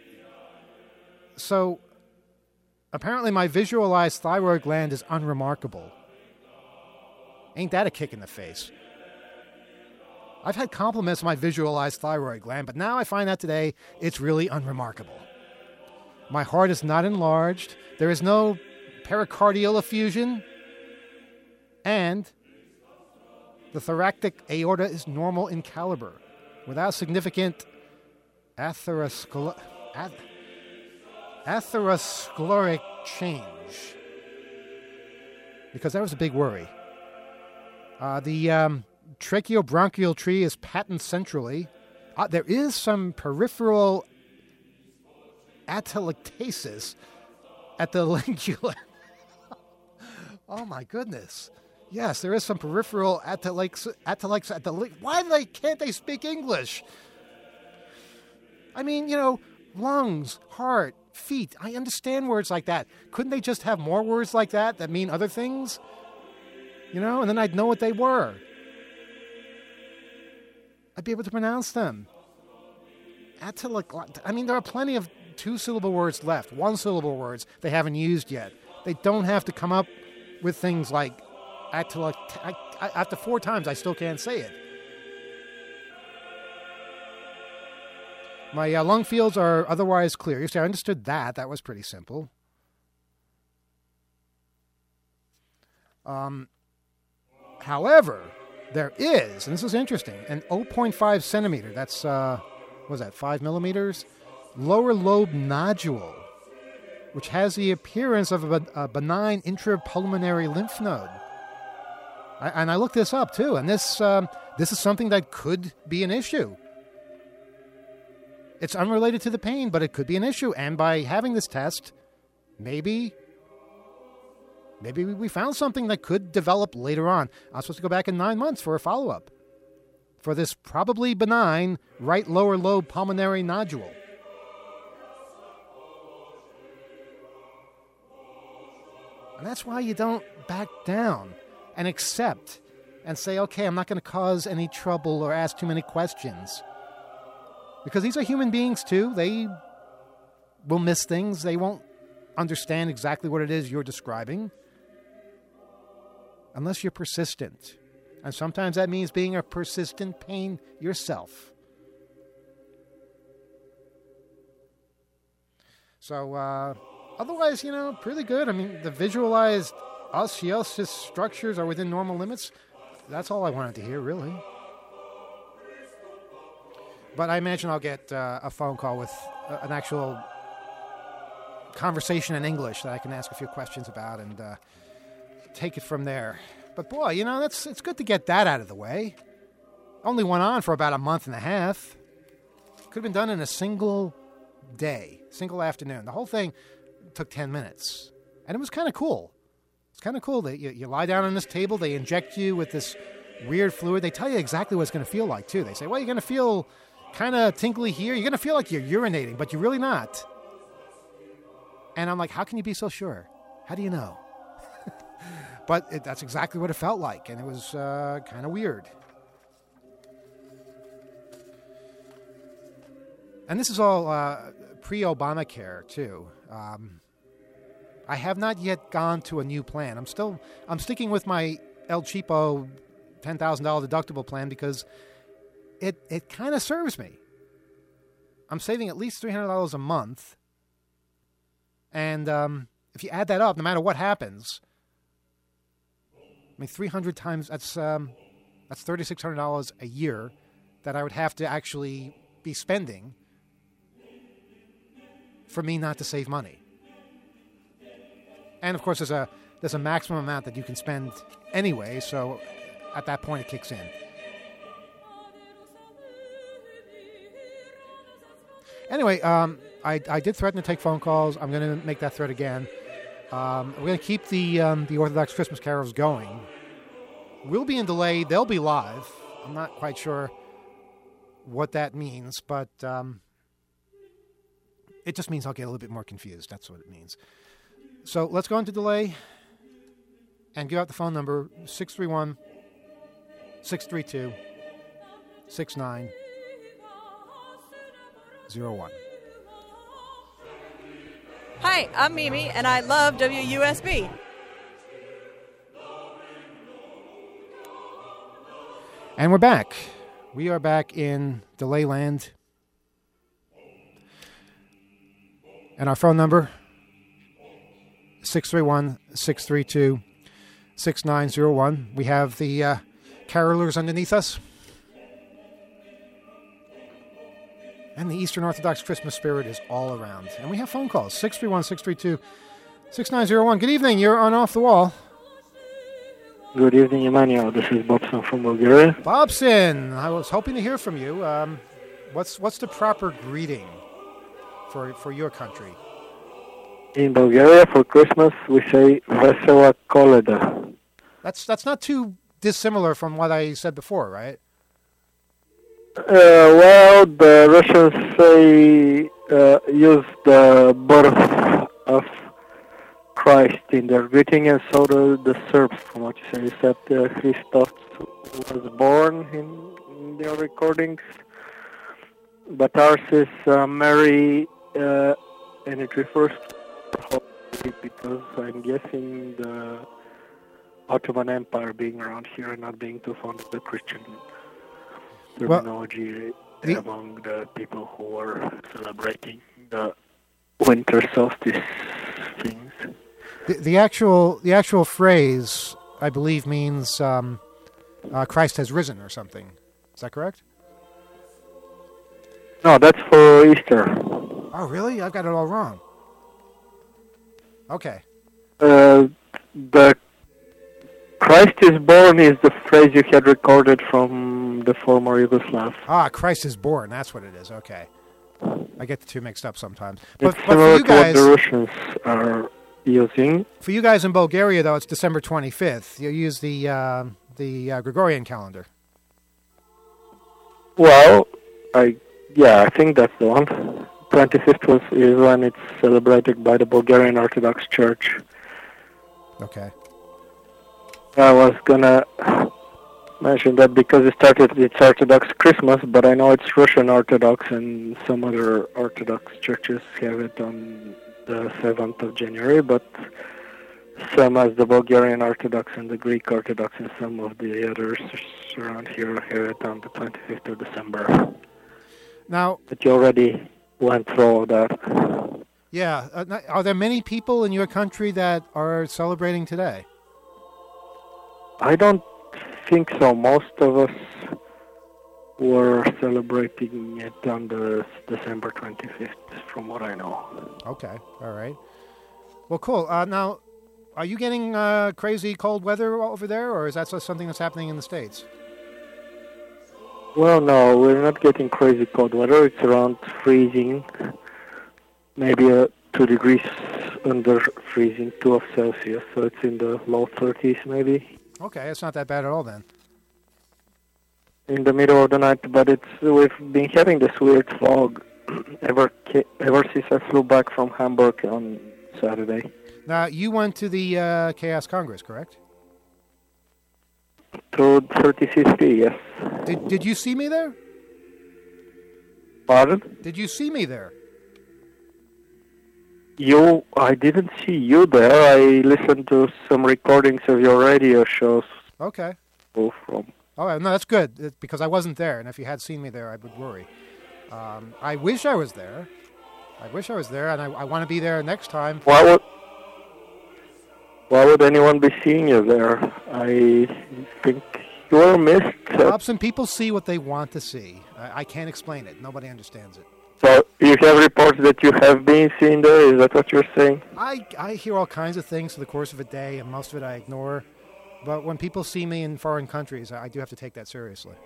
So, apparently my visualized thyroid gland is unremarkable. Ain't that a kick in the face? I've had compliments of my visualized thyroid gland, but now I find out today it's really unremarkable. My heart is not enlarged. There is no pericardial effusion. And the thoracic aorta is normal in caliber, without significant atherosclerosis. Ath- atherosclerotic change, because that was a big worry. Uh, the um, tracheobronchial tree is patent centrally. Uh, there is some peripheral atelectasis at the lingula. Oh my goodness! Yes, there is some peripheral atelectasis at the ling- Why do they can't they speak English? I mean, you know, lungs, heart, feet. I understand words like that. Couldn't they just have more words like that that mean other things? You know, and then I'd know what they were. I'd be able to pronounce them. Atelec- I mean, there are plenty of two-syllable words left, one-syllable words they haven't used yet. They don't have to come up with things like atelec- I, I, after four times, I still can't say it. My uh, lung fields are otherwise clear. You see, I understood that. That was pretty simple. Um, however, there is, and this is interesting, an zero point five centimeter, that's, uh, what was that, five millimeters? Lower lobe nodule, which has the appearance of a, a benign intrapulmonary lymph node. I, and I looked this up, too, and this um, this is something that could be an issue. It's unrelated to the pain, but it could be an issue. And by having this test, maybe, maybe we found something that could develop later on. I'm supposed to go back in nine months for a follow-up for this probably benign right lower lobe pulmonary nodule. And that's why you don't back down and accept and say, okay, I'm not going to cause any trouble or ask too many questions. Because these are human beings too. They will miss things. They won't understand exactly what it is you're describing unless you're persistent. And sometimes that means being a persistent pain yourself. So, uh, otherwise, you know, pretty good. I mean, the visualized osseous structures are within normal limits. That's all I wanted to hear, really. But I imagine I'll get uh, a phone call with uh, an actual conversation in English that I can ask a few questions about and uh, take it from there. But boy, you know, that's it's good to get that out of the way. Only went on for about a month and a half. Could have been done in a single day, single afternoon. The whole thing took ten minutes. And it was kind of cool. It's kind of cool that you, you lie down on this table, they inject you with this weird fluid. They tell you exactly what it's going to feel like, too. They say, well, you're going to feel kind of tingly here. You're going to feel like you're urinating, but you're really not. And I'm like, how can you be so sure? How do you know? But it, that's exactly what it felt like, and it was uh, kind of weird. And this is all uh, pre-Obamacare, too. Um, I have not yet gone to a new plan. I'm still, I'm sticking with my El Cheapo ten thousand dollars deductible plan because it, it kind of serves me. I'm saving at least three hundred dollars a month. And um, if you add that up, no matter what happens, I mean, three hundred times, that's um, that's three thousand six hundred dollars a year that I would have to actually be spending for me not to save money. And, of course, there's a there's a maximum amount that you can spend anyway, so at that point it kicks in. Anyway, um, I, I did threaten to take phone calls. I'm going to make that threat again. Um, we're going to keep the um, the Orthodox Christmas carols going. We'll be in delay. They'll be live. I'm not quite sure what that means, but um, it just means I'll get a little bit more confused. That's what it means. So let's go into delay and give out the phone number, six three one, six three two, six nine zero one. Hi, I'm Mimi, and I love W U S B. And we're back. We are back in Delay Land. And our phone number, six three one, six three two, six nine zero one. We have the uh, carolers underneath us. And the Eastern Orthodox Christmas spirit is all around. And we have phone calls, six three one, six three two, six nine zero one. Good evening, you're on Off the Wall. Good evening, Emmanuel. This is Bobson from Bulgaria. Bobson, I was hoping to hear from you. Um, what's what's the proper greeting for for your country? In Bulgaria, for Christmas, we say Vesela Koleda. That's that's not too dissimilar from what I said before, right? Uh, well, the Russians say uh, use the birth of Christ in their greeting, and so do the Serbs, from what you say, except uh, Christos was born in, in their recordings. But ours is uh, Mary, uh, and it refers to Holy, because I'm guessing the Ottoman Empire being around here and not being too fond of the Christian terminology well, the, among the people who are celebrating the winter solstice things. The, the actual the actual phrase, I believe, means um, uh, Christ has risen or something. Is that correct? No, that's for Easter. Oh, really? I've got it all wrong. Okay. Uh, the Christ is born is the phrase you had recorded from the former Yugoslav. Ah, Christ is born. That's what it is. Okay. I get the two mixed up sometimes. But, It's but for similar you to what the guys, Russians are using. for you guys in Bulgaria, though, it's December twenty-fifth. You use the uh, the uh, Gregorian calendar. Well, I yeah, I think that's the one. twenty-fifth was, is when it's celebrated by the Bulgarian Orthodox Church. Okay. I was gonna mention that because it started, it's Orthodox Christmas, but I know it's Russian Orthodox and some other Orthodox churches have it on the seventh of January, but some as the Bulgarian Orthodox and the Greek Orthodox and some of the others around here have it on the twenty-fifth of December. Now, But you already went through all that. yeah, uh, are there many people in your country that are celebrating today? I don't think so. Most of us were celebrating it on the December twenty-fifth, from what I know. Okay, all right. Well, cool. Uh, now, are you getting uh, crazy cold weather over there, or is that just something that's happening in the States? Well, no, we're not getting crazy cold weather. It's around freezing, maybe uh, two degrees under freezing, two of Celsius, so it's in the low thirties maybe. Okay, it's not that bad at all then. In the middle of the night, but it's we've been having this weird fog ever ca- ever since I flew back from Hamburg on Saturday. Now, you went to the uh, Chaos Congress, correct? To thirty C C, yes. Did Did you see me there? Pardon? Did you see me there? You, I didn't see you there. I listened to some recordings of your radio shows Okay. from. All right, no, that's good it, because I wasn't there, and if you had seen me there, I would worry. Um, I wish I was there. I wish I was there, and I, I want to be there next time. Why would Why would anyone be seeing you there? I think you were missed. Robson, people see what they want to see. I, I can't explain it. Nobody understands it. So you have reports that you have been seen there. Is that what you're saying? I, I hear all kinds of things for the course of a day, and most of it I ignore. But when people see me in foreign countries, I do have to take that seriously.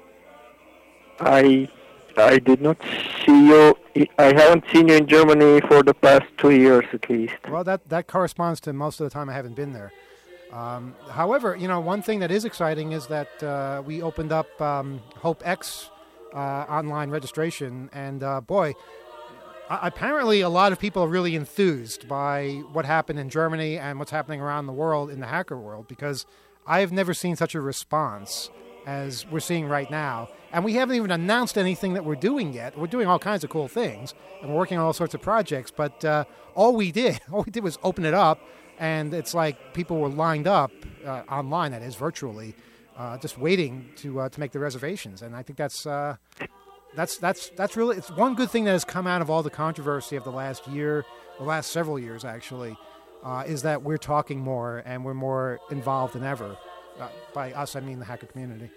I I did not see you. I haven't seen you in Germany for the past two years at least. Well, that, that corresponds to most of the time I haven't been there. Um, however, you know, one thing that is exciting is that uh, we opened up um, HopeX uh, online registration, and uh, boy, a- apparently a lot of people are really enthused by what happened in Germany and what's happening around the world in the hacker world, because I've never seen such a response as we're seeing right now. And we haven't even announced anything that we're doing yet. We're doing all kinds of cool things, and we're working on all sorts of projects, but uh, all we did, all we did was open it up, and it's like people were lined up uh, online, that is, virtually, uh, just waiting to uh, to make the reservations. And I think that's uh, that's that's that's really, it's one good thing that has come out of all the controversy of the last year, the last several years actually, uh, is that we're talking more and we're more involved than ever. Uh, by us, I mean the hacker community.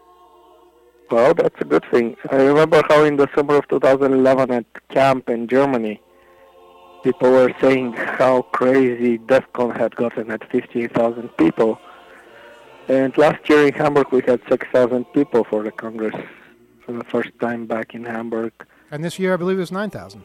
Well, that's a good thing. I remember how in the summer of two thousand eleven at camp in Germany, people were saying how crazy DEF CON had gotten at fifteen thousand people. And last year in Hamburg we had six thousand people for the Congress for the first time back in Hamburg. And this year, I believe it was nine thousand.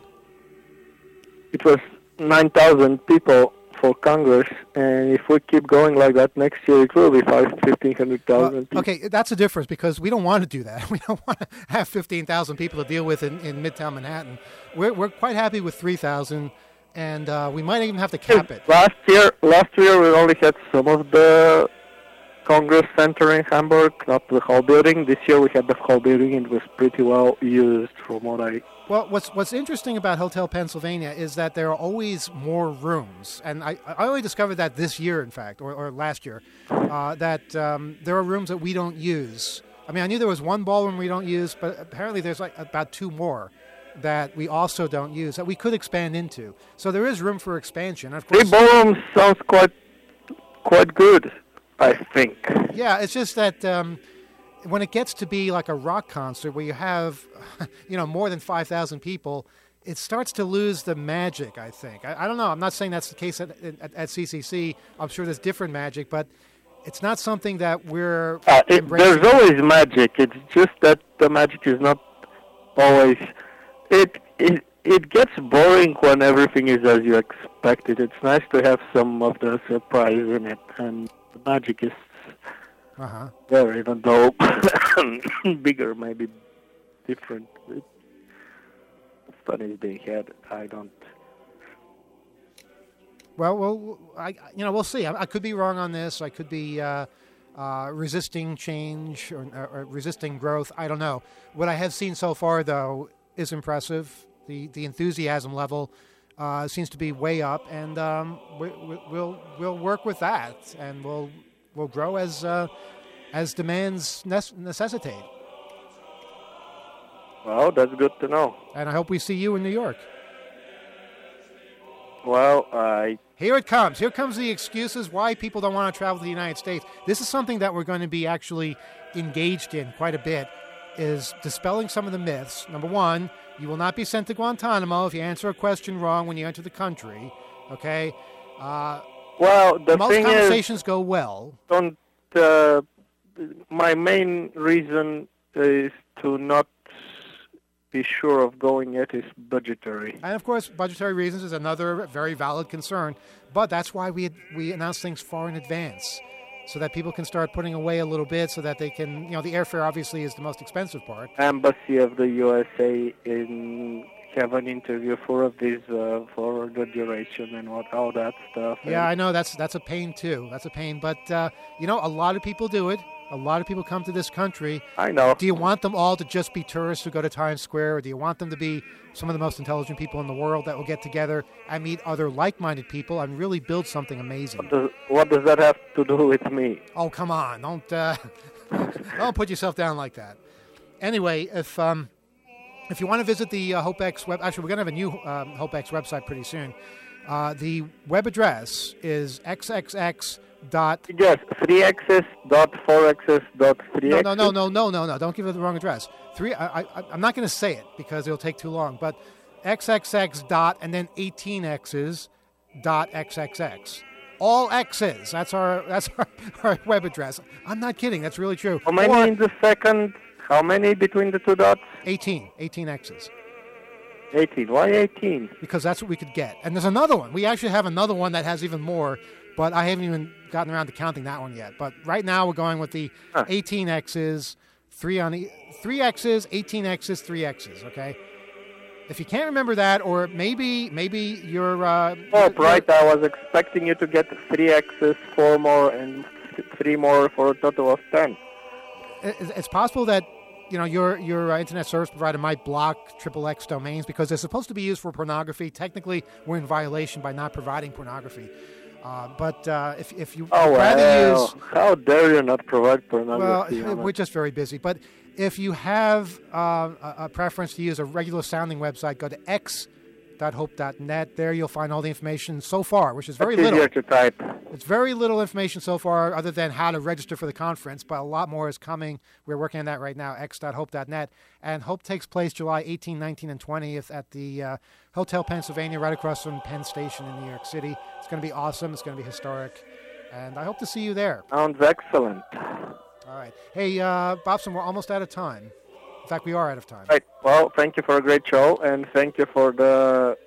It was nine thousand people for Congress, and if we keep going like that next year, it will be fifteen hundred thousand people. Okay, that's the difference, because we don't want to do that. We don't want to have fifteen thousand people to deal with in, in Midtown Manhattan. We're we're quite happy with three thousand, and uh, we might even have to cap it. Last year, last year we only had some of the Congress Center in Hamburg, not the whole building. This year we had the whole building, and it was pretty well used from what I... Well, what's what's interesting about Hotel Pennsylvania is that there are always more rooms, and I, I only discovered that this year, in fact, or, or last year, uh, that um, there are rooms that we don't use. I mean, I knew there was one ballroom we don't use, but apparently there's like about two more that we also don't use that we could expand into. So there is room for expansion. Of course, Three ballrooms sounds quite quite good, I think. Yeah, it's just that um, when it gets to be like a rock concert where you have, you know, more than five thousand people, it starts to lose the magic, I think. I, I don't know. I'm not saying that's the case at, at, at C C C. I'm sure there's different magic, but it's not something that we're Uh, it, embracing. there's always magic. It's just that the magic is not always... It, it it gets boring when everything is as you expected. It's nice to have some of the surprise in it, and the magic is Uh-huh. there, even though bigger, maybe different. Fun is being had. I don't. Well, well, I you know we'll see. I, I could be wrong on this. I could be uh, uh, resisting change or, or resisting growth. I don't know. What I have seen so far, though, is impressive. The the enthusiasm level uh, seems to be way up, and um, we, we, we'll we'll work with that, and we'll we'll grow as uh, as demands necessitate. Well, that's good to know. And I hope we see you in New York. Well, I. Here it comes. Here comes the excuses why people don't want to travel to the United States. This is something that we're going to be actually engaged in quite a bit, is dispelling some of the myths. Number one, you will not be sent to Guantanamo if you answer a question wrong when you enter the country. Okay? Uh, well, the most thing conversations is, go well. Don't. Uh, my main reason is to not be sure of going yet is budgetary. And of course, budgetary reasons is another very valid concern. But that's why we we announce things far in advance, so that people can start putting away a little bit, so that they can, you know, the airfare obviously is the most expensive part. Embassy of the U S A in have an interview for a visa for the duration and what all that stuff. Yeah, I know that's that's a pain too. That's a pain, but uh, you know, a lot of people do it. A lot of people come to this country. I know. Do you want them all to just be tourists who go to Times Square, or do you want them to be some of the most intelligent people in the world that will get together and meet other like-minded people and really build something amazing? What does, what does that have to do with me? Oh, come on. Don't uh, don't put yourself down like that. Anyway, if um, if you want to visit the uh, HopeX web, actually, we're going to have a new um, HopeX website pretty soon. Uh, the web address is x x x dot. Yes, three x's dot four x's dot three x's. No, no, no, no, no, no, no. Don't give it the wrong address. Three. I, I, I'm not going to say it because it'll take too long. But x x x dot and then eighteen x's dot x x x. All X's. That's our that's our, our web address. I'm not kidding. That's really true. How many Or in the second? How many between the two dots? eighteen. eighteen X's. eighteen. Why eighteen? Because that's what we could get. And there's another one. We actually have another one that has even more, but I haven't even gotten around to counting that one yet. But right now we're going with the huh. eighteen X's, three on e- three X's, eighteen X's, three X's. Okay. If you can't remember that, or maybe maybe you're. Uh, Oh, you're, right. I was expecting you to get three X's, four more, and th- three more for a total of ten. It's possible that, you know, your your uh, internet service provider might block triple X domains because they're supposed to be used for pornography. Technically, we're in violation by not providing pornography. Uh, but uh, if if you Oh, would rather well, use, how dare you not provide well, pornography? we're just very busy. But if you have uh, a, a preference to use a regular sounding website, go to x dot hope dot net. There you'll find all the information so far, which is very it's little. easier to type. It's very little information so far other than how to register for the conference, but a lot more is coming. We're working on that right now, x dot hope dot net. And Hope takes place July eighteenth, nineteenth, and twentieth at the uh, Hotel Pennsylvania, right across from Penn Station in New York City. It's going to be awesome. It's going to be historic. And I hope to see you there. Sounds excellent. All right. Hey, uh, Bobson, we're almost out of time. In fact, we are out of time. Right. Well, thank you for a great show, and thank you for the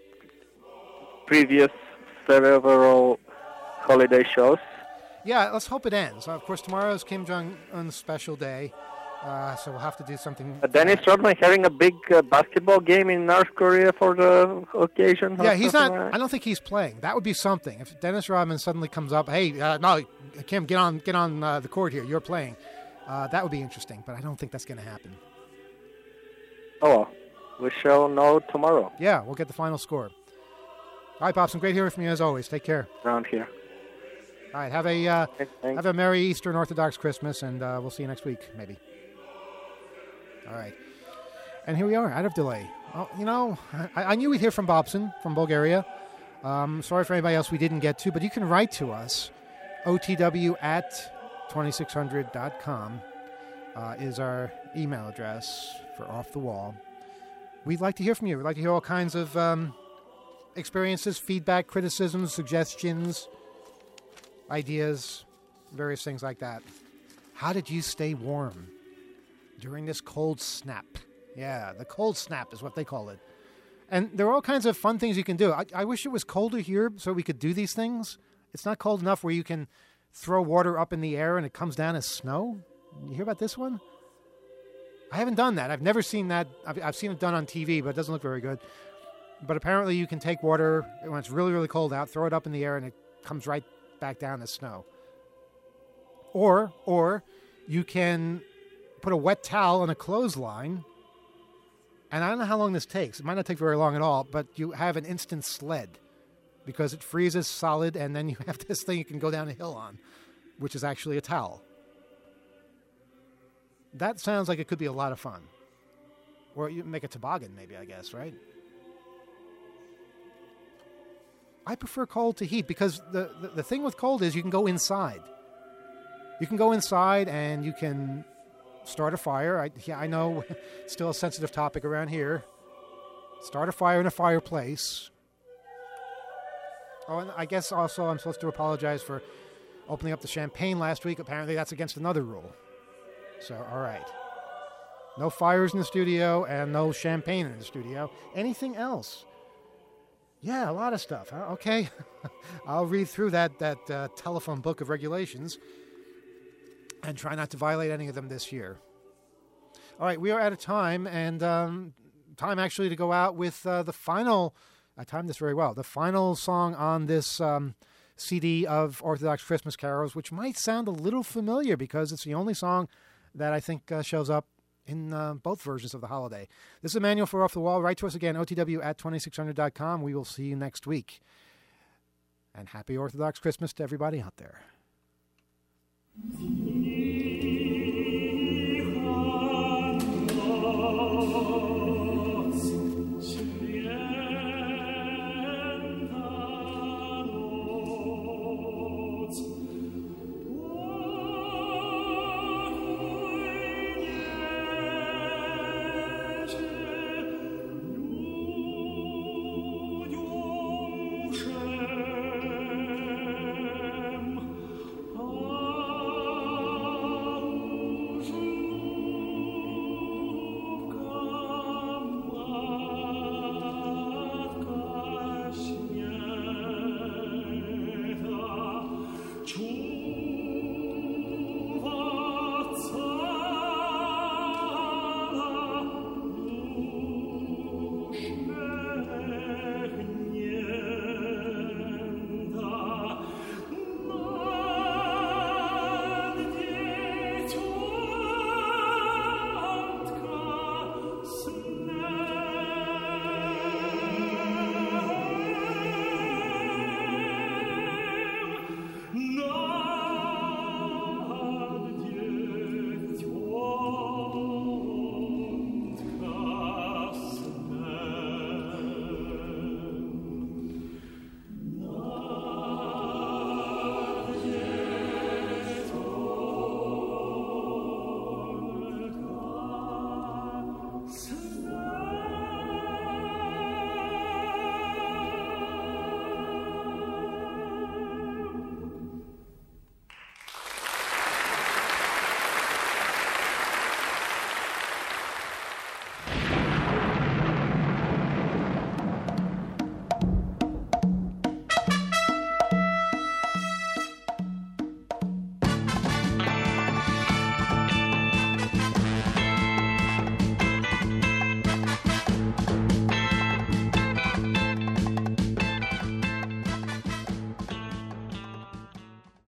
previous several holiday shows. Yeah, let's hope it ends. Of course, tomorrow is Kim Jong-un's special day, uh, so we'll have to do something. Uh, Dennis Rodman having a big uh, basketball game in North Korea for the occasion. Yeah, he's not. Like that? I don't think he's playing. That would be something. If Dennis Rodman suddenly comes up, hey, uh, no, Kim, get on, get on uh, the court here. You're playing. Uh, that would be interesting, but I don't think that's going to happen. Oh, well. We shall know tomorrow. Yeah, we'll get the final score. All right, Bobson, great hearing from you as always. Take care. Around here. All right, have a uh, Thanks. have a Merry Eastern Orthodox Christmas, and uh, we'll see you next week, maybe. All right. And here we are, out of delay. Well, you know, I, I knew we'd hear from Bobson from Bulgaria. Um, sorry for anybody else we didn't get to, but you can write to us. O T W at twenty-six hundred dot com uh, is our email address for Off the Wall. We'd like to hear from you. We'd like to hear all kinds of um, experiences, feedback, criticisms, suggestions, ideas, various things like that. How did you stay warm during this cold snap? Yeah, the cold snap is what they call it. And there are all kinds of fun things you can do. I, I wish it was colder here so we could do these things. It's not cold enough where you can throw water up in the air and it comes down as snow. You hear about this one? I haven't done that. I've never seen that. I've, I've seen it done on T V, but it doesn't look very good. But apparently you can take water when it's really, really cold out, throw it up in the air, and it comes right back down as snow. Or, or you can put a wet towel on a clothesline, and I don't know how long this takes. It might not take very long at all, but you have an instant sled because it freezes solid, and then you have this thing you can go down a hill on, which is actually a towel. That sounds like it could be a lot of fun. Or you make a toboggan, maybe, I guess, right? I prefer cold to heat because the, the, the thing with cold is you can go inside. You can go inside and you can start a fire. I, yeah, I know it's still a sensitive topic around here. Start a fire in a fireplace. Oh, and I guess also I'm supposed to apologize for opening up the champagne last week. Apparently that's against another rule. So, all right. No fires in the studio and no champagne in the studio. Anything else? Yeah, a lot of stuff. Huh? Okay. I'll read through that, that uh, telephone book of regulations and try not to violate any of them this year. All right, we are out of time, and um, time actually to go out with uh, the final, I timed this very well, the final song on this um, C D of Orthodox Christmas carols, which might sound a little familiar because it's the only song that I think uh, shows up in uh, both versions of the holiday. This is Emmanuel for Off the Wall. Write to us again, O T W at twenty-six hundred dot com. We will see you next week. And happy Orthodox Christmas to everybody out there.